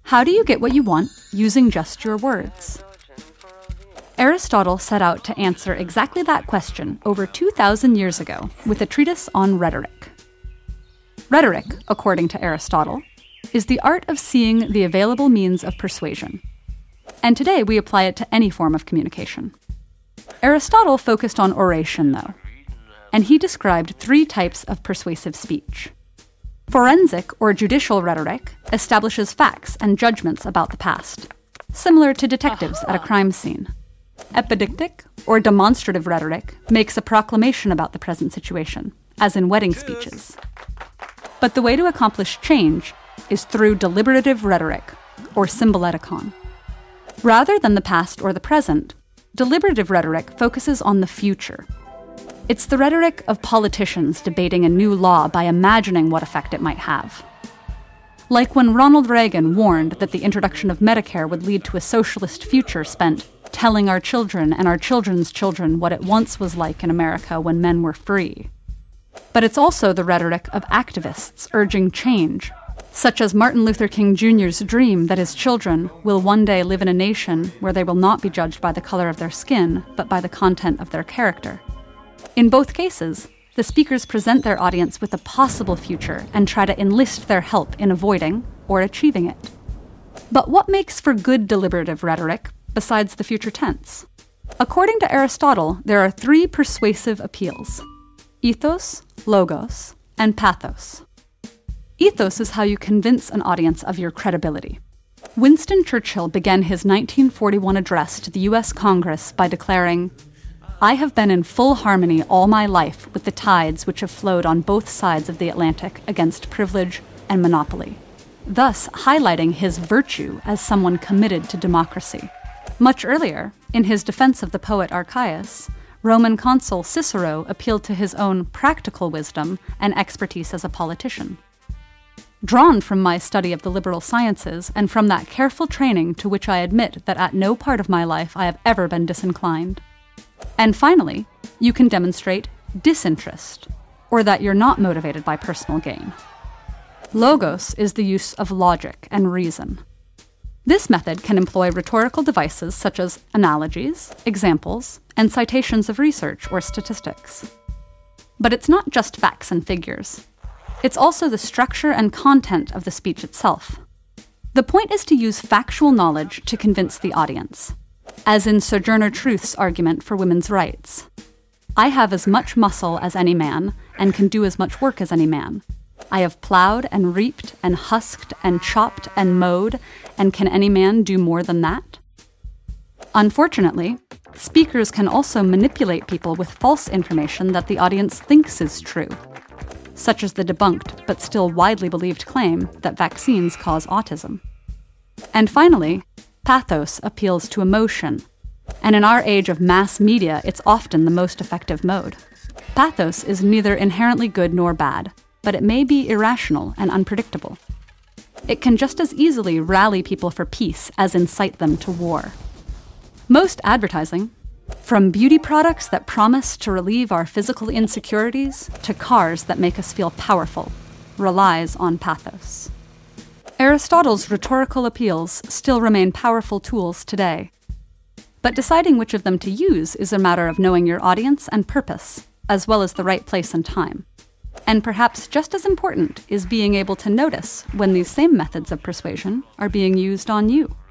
How do you get what you want using just your words? Aristotle set out to answer exactly that question over 2,000 years ago with a treatise on rhetoric. Rhetoric, according to Aristotle, is the art of seeing the available means of persuasion. And today we apply it to any form of communication. Aristotle focused on oration, though, and he described 3 types of persuasive speech. Forensic or judicial rhetoric establishes facts and judgments about the past, similar to detectives at a crime scene. Epidictic or demonstrative rhetoric makes a proclamation about the present situation, as in wedding speeches. But the way to accomplish change is through deliberative rhetoric, or symboleticon. Rather than the past or the present, deliberative rhetoric focuses on the future. It's the rhetoric of politicians debating a new law by imagining what effect it might have. Like when Ronald Reagan warned that the introduction of Medicare would lead to a socialist future spent telling our children and our children's children what it once was like in America when men were free. But it's also the rhetoric of activists urging change, such as Martin Luther King Jr.'s dream that his children will one day live in a nation where they will not be judged by the color of their skin, but by the content of their character. In both cases, the speakers present their audience with a possible future and try to enlist their help in avoiding or achieving it. But what makes for good deliberative rhetoric besides the future tense? According to Aristotle, there are 3 persuasive appeals: ethos, logos, and pathos. Ethos is how you convince an audience of your credibility. Winston Churchill began his 1941 address to the U.S. Congress by declaring, "I have been in full harmony all my life with the tides which have flowed on both sides of the Atlantic against privilege and monopoly," thus highlighting his virtue as someone committed to democracy. Much earlier, in his defense of the poet Archias, Roman consul Cicero appealed to his own practical wisdom and expertise as a politician. Drawn from my study of the liberal sciences and from that careful training to which I admit that at no part of my life I have ever been disinclined. And finally, you can demonstrate disinterest, or that you're not motivated by personal gain. Logos is the use of logic and reason. This method can employ rhetorical devices such as analogies, examples, and citations of research or statistics. But it's not just facts and figures. It's also the structure and content of the speech itself. The point is to use factual knowledge to convince the audience, as in Sojourner Truth's argument for women's rights. I have as much muscle as any man, and can do as much work as any man. I have plowed and reaped and husked and chopped and mowed, and can any man do more than that? Unfortunately, speakers can also manipulate people with false information that the audience thinks is true, such as the debunked but still widely believed claim that vaccines cause autism. And finally, pathos appeals to emotion, and in our age of mass media, it's often the most effective mode. Pathos is neither inherently good nor bad, but it may be irrational and unpredictable. It can just as easily rally people for peace as incite them to war. Most advertising, from beauty products that promise to relieve our physical insecurities to cars that make us feel powerful, relies on pathos. Aristotle's rhetorical appeals still remain powerful tools today. But deciding which of them to use is a matter of knowing your audience and purpose, as well as the right place and time. And perhaps just as important is being able to notice when these same methods of persuasion are being used on you.